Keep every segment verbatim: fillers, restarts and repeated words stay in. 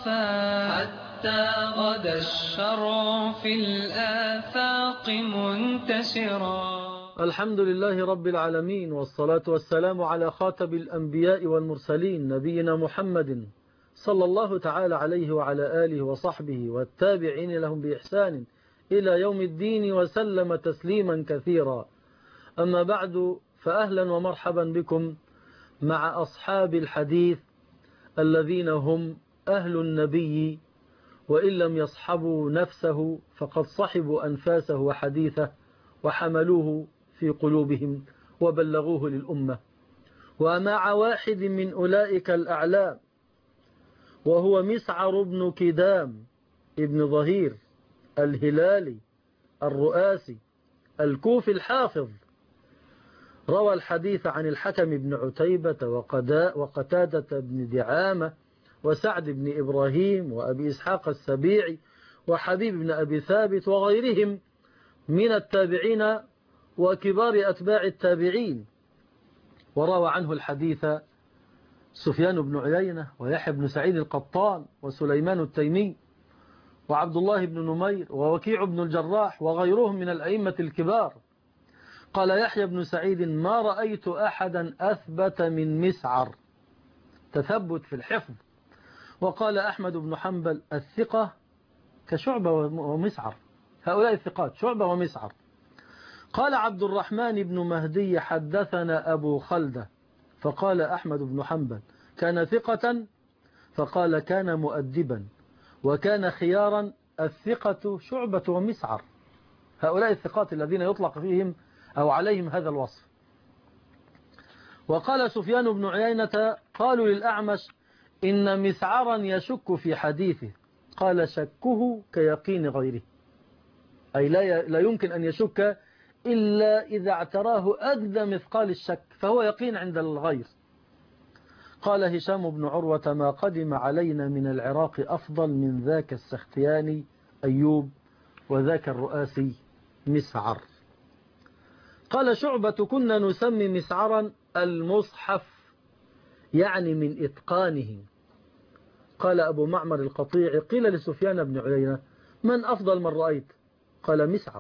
خفا حتى غدا الشرع في الآفاق منتشرا. الحمد لله رب العالمين، والصلاة والسلام على خاتم الأنبياء والمرسلين نبينا محمد صلى الله تعالى عليه وعلى آله وصحبه والتابعين لهم بإحسان إلى يوم الدين وسلم تسليما كثيرا. أما بعد، فأهلا ومرحبا بكم مع أصحاب الحديث الذين هم أهل النبي، وإن لم يصحبوا نفسه فقد صحبوا أنفاسه وحديثه وحملوه في قلوبهم وبلغوه للأمة. ومع واحد من أولئك الأعلام وهو مسعر بن كدام ابن ظهير الهلالي الرؤاسي الكوفي الحافظ، روى الحديث عن الحكم بن عتيبة وقتادة بن دعامة وسعد بن إبراهيم وأبي إسحاق السبيعي وحبيب بن أبي ثابت وغيرهم من التابعين وكبار أتباع التابعين. وروى عنه الحديث سفيان بن عيينة ويحيى بن سعيد القطان وسليمان التيمي وعبد الله بن نمير ووكيع بن الجراح وغيرهم من الأئمة الكبار. قال يحيى بن سعيد: ما رأيت أحدا أثبت من مسعر، تثبت في الحفظ. وقال أحمد بن حنبل: الثقة كشعبة ومسعر، هؤلاء الثقات شعبة ومسعر. قال عبد الرحمن بن مهدي: حدثنا أبو خلدة. فقال أحمد بن حنبل: كان ثقة؟ فقال: كان مؤدبا وكان خيارا. الثقة شعبة ومسعر، هؤلاء الثقات الذين يطلق فيهم أو عليهم هذا الوصف. وقال سفيان بن عيينة: قالوا للأعمش: إن مسعرا يشك في حديثه. قال: شكه كيقين غيره، أي لا يمكن أن يشك إلا إذا اعتراه أدنى مثقال الشك، فهو يقين عند الغير. قال هشام بن عروة: ما قدم علينا من العراق أفضل من ذاك السختياني أيوب وذاك الرؤاسي مسعر. قال شعبة: كنا نسمي مسعرا المصحف، يعني من إتقانه. قال أبو معمر القطيع: قيل لسفيان بن عيينة: من أفضل من رأيت؟ قال: مسعر.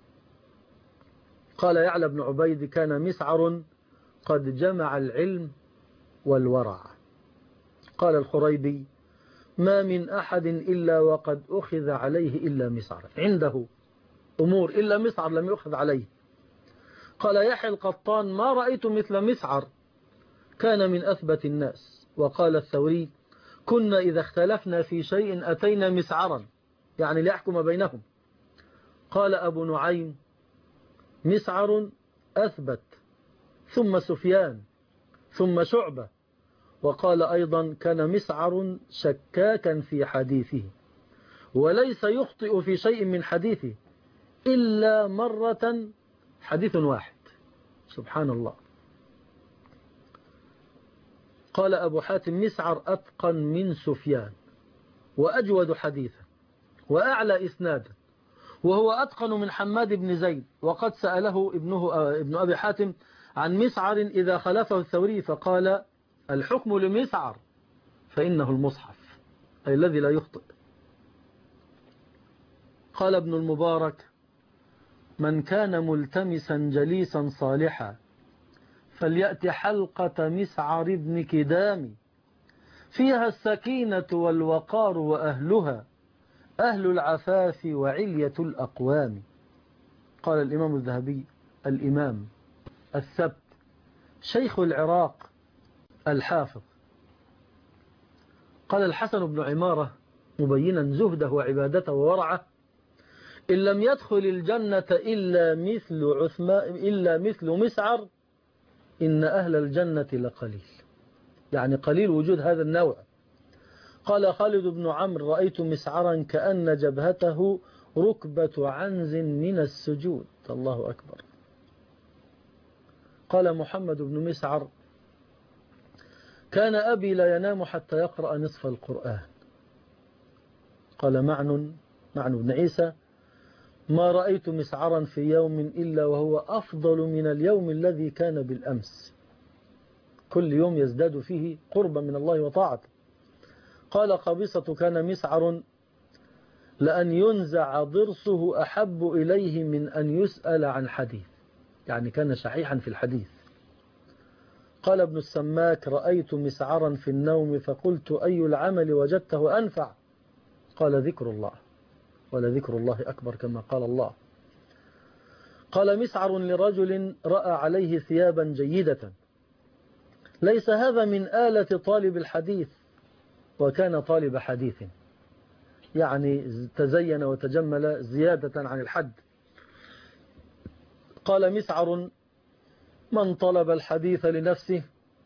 قال يعلى بن عبيد: كان مسعر قد جمع العلم والورع. قال الخريبي: ما من أحد إلا وقد أخذ عليه إلا مسعر، عنده أمور إلا مسعر لم يأخذ عليه. قال يحيى القطان: ما رأيت مثل مسعر، كان من أثبت الناس. وقال الثوري: كنا إذا اختلفنا في شيء أتينا مسعرا، يعني ليحكم بينهم. قال أبو نعيم: مسعر أثبت، ثم سفيان، ثم شعبة. وقال أيضا: كان مسعر شكاكا في حديثه، وليس يخطئ في شيء من حديثه إلا مرة، حديث واحد. سبحان الله. قال أبو حاتم: مسعر أتقن من سفيان وأجود حديثا وأعلى إسنادا، وهو أتقن من حماد بن زيد. وقد سأله ابنه ابن أبي حاتم عن مسعر إذا خلفه الثوري، فقال: الحكم لمسعر فإنه المصحف، أي الذي لا يخطئ. قال ابن المبارك: من كان ملتمسا جليسا صالحا فليأت حلقة مسعر بن كدام، فيها السكينة والوقار وأهلها أهل العفاف وعلية الأقوام. قال الإمام الذهبي: الإمام الثبت شيخ العراق الحافظ. قال الحسن بن عمارة مبينا زهده وعبادته وورعه: إن لم يدخل الجنة إلا مثل عثمان إلا مثل مسعر إن أهل الجنة لقليل، يعني قليل وجود هذا النوع. قال خالد بن عمرو: رأيت مسعرا كأن جبهته ركبة عنز من السجود. الله أكبر. قال محمد بن مسعر: كان أبي لا ينام حتى يقرأ نصف القرآن. قال معن معن بن عيسى: ما رأيت مسعرا في يوم إلا وهو أفضل من اليوم الذي كان بالأمس، كل يوم يزداد فيه قربا من الله وطاعته. قال قبيصة كان مسعر لأن ينزع ضرسه أحب إليه من أن يسأل عن حديث، يعني كان شحيحا في الحديث. قال ابن السماك رأيت مسعرا في النوم فقلت أي العمل وجدته أنفع؟ قال ذكر الله، ولذكر الله أكبر كما قال الله. قال مسعر لرجل رأى عليه ثيابا جيدة، ليس هذا من آلة طالب الحديث، وكان طالب حديث، يعني تزين وتجمل زيادة عن الحد. قال مسعر من طلب الحديث لنفسه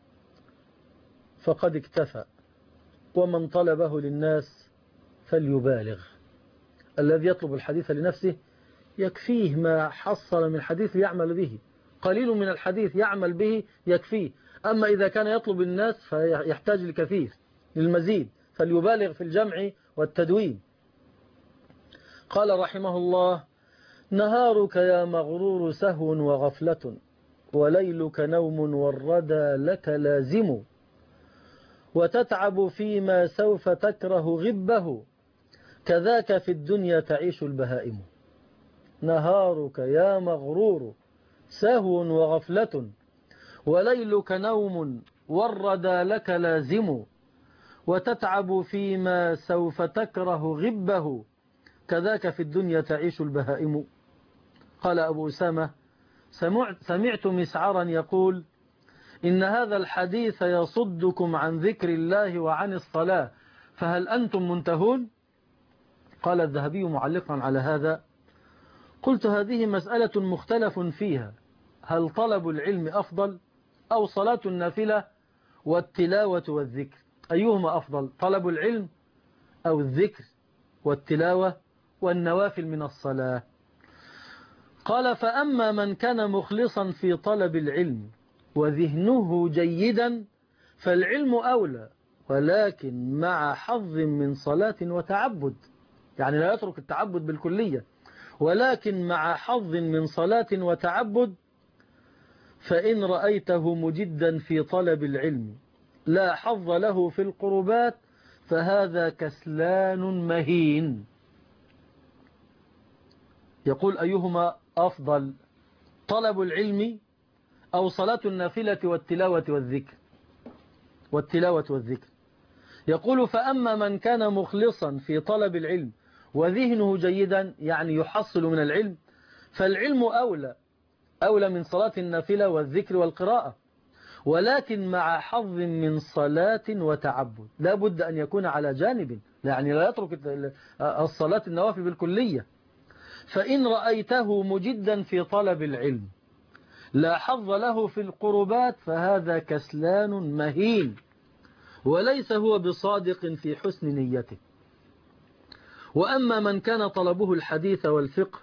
فقد اكتفى، ومن طلبه للناس فليبالغ. الذي يطلب الحديث لنفسه يكفيه ما حصل من حديث يعمل به، قليل من الحديث يعمل به يكفيه. أما إذا كان يطلب الناس فيحتاج الكثير للمزيد، فليبالغ في الجمع والتدوين. قال رحمه الله نهارك يا مغرور سهو وغفلة، وليلك نوم والردى لك لازم، وتتعب فيما سوف تكره غبه، كذاك في الدنيا تعيش البهائم. نهارك يا مغرور سهو وغفلة، وليلك نوم والردى لك لازم، وتتعب فيما سوف تكره غبه، كذاك في الدنيا تعيش البهائم. قال أبو أسامة سمعت مسعرا يقول إن هذا الحديث يصدكم عن ذكر الله وعن الصلاة، فهل أنتم منتهون؟ قال الذهبي معلقا على هذا قلت هذه مسألة مختلف فيها، هل طلب العلم أفضل أو صلاة النافلة والتلاوة والذكر؟ أيهما أفضل، طلب العلم أو الذكر والتلاوة والنوافل من الصلاة؟ قال فأما من كان مخلصا في طلب العلم وذهنه جيدا فالعلم أولى، ولكن مع حظ من صلاة وتعبد، يعني لا يترك التعبد بالكلية، ولكن مع حظ من صلاة وتعبد. فإن رأيته مجدا في طلب العلم لا حظ له في القربات فهذا كسلان مهين. يقول أيهما أفضل، طلب العلم أو صلاة النافلة والتلاوة والذكر والتلاوة والذكر؟ يقول فأما من كان مخلصا في طلب العلم وذهنه جيدا، يعني يحصل من العلم، فالعلم أولى أولى من صلاة النافلة والذكر والقراءة، ولكن مع حظ من صلاة وتعبد، لا بد أن يكون على جانب، يعني لا يترك الصلاة النوافل بالكلية. فإن رأيته مجدا في طلب العلم لا حظ له في القربات فهذا كسلان مهين، وليس هو بصادق في حسن نيته. وأما من كان طلبه الحديث والفقه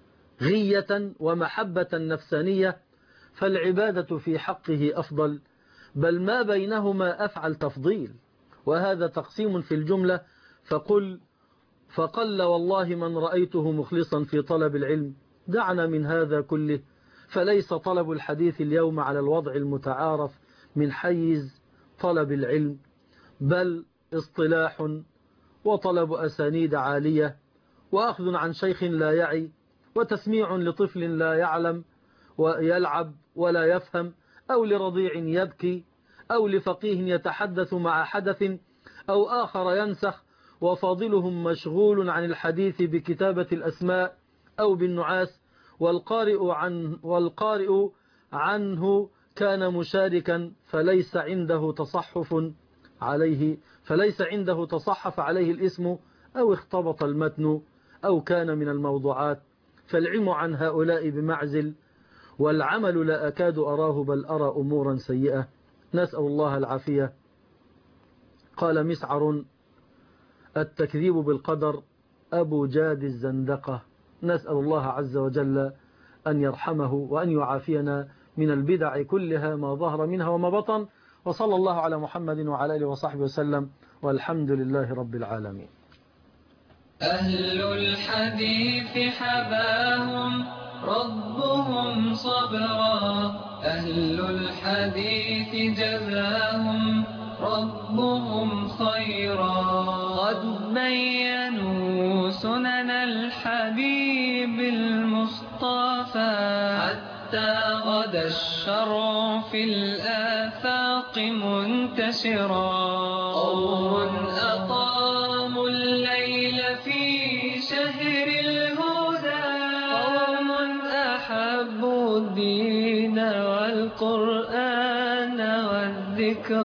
غية ومحبة نفسانية فالعبادة في حقه أفضل، بل ما بينهما أفعل تفضيل، وهذا تقسيم في الجملة. فقل فقل والله من رأيته مخلصا في طلب العلم. دعنا من هذا كله، فليس طلب الحديث اليوم على الوضع المتعارف من حيز طلب العلم، بل اصطلاح وطلب أسانيد عالية، وأخذ عن شيخ لا يعي، وتسميع لطفل لا يعلم ويلعب ولا يفهم، أو لرضيع يبكي، أو لفقيه يتحدث مع حدث، أو آخر ينسخ، وفاضلهم مشغول عن الحديث بكتابة الأسماء أو بالنعاس، والقارئ, عن والقارئ عنه كان مشاركا فليس عنده تصحف عليه فليس عنده تصحف عليه الاسم، أو اختبط المتن، أو كان من الموضوعات، فالعلم عن هؤلاء بمعزل، والعمل لا أكاد أراه بل أرى أمورا سيئة، نسأل الله العافية. قال مسعر التكذيب بالقدر أبو جاد الزندقة، نسأل الله عز وجل أن يرحمه وأن يعافينا من البدع كلها ما ظهر منها وما بطن، وصلى الله على محمد وعلى آله وصحبه وسلم، والحمد لله رب العالمين. أهل الحديث حباهم ربهم صبرا، أهل الحديث جزاهم ربهم خيرا. قد بينوا سنن الحبيب المصطفى حتى غدا الشرع في الآفاق منتشرا. قوم أقاموا الليل في شهر الهدى، قوم أحبوا الدين والقرآن والذكر.